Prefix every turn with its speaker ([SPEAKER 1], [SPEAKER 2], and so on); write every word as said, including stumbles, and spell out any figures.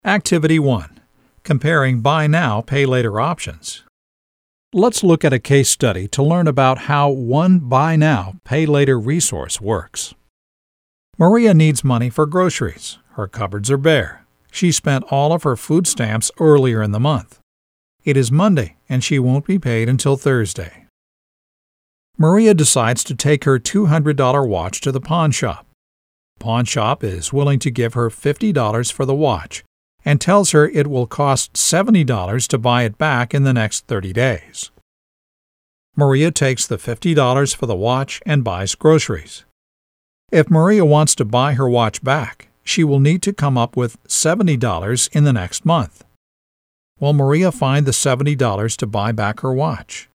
[SPEAKER 1] Activity one. Comparing Buy Now, Pay Later options. Let's look at a case study to learn about how one Buy Now, Pay Later resource works. Maria needs money for groceries. Her cupboards are bare. She spent all of her food stamps earlier in the month. It is Monday, and she won't be paid until Thursday. Maria decides to take her two hundred dollars watch to the pawn shop. The pawn shop is willing to give her fifty dollars for the watch and tells her it will cost seventy dollars to buy it back in the next thirty days. Maria takes the fifty dollars for the watch and buys groceries. If Maria wants to buy her watch back, she will need to come up with seventy dollars in the next month. Will Maria find the seventy dollars to buy back her watch?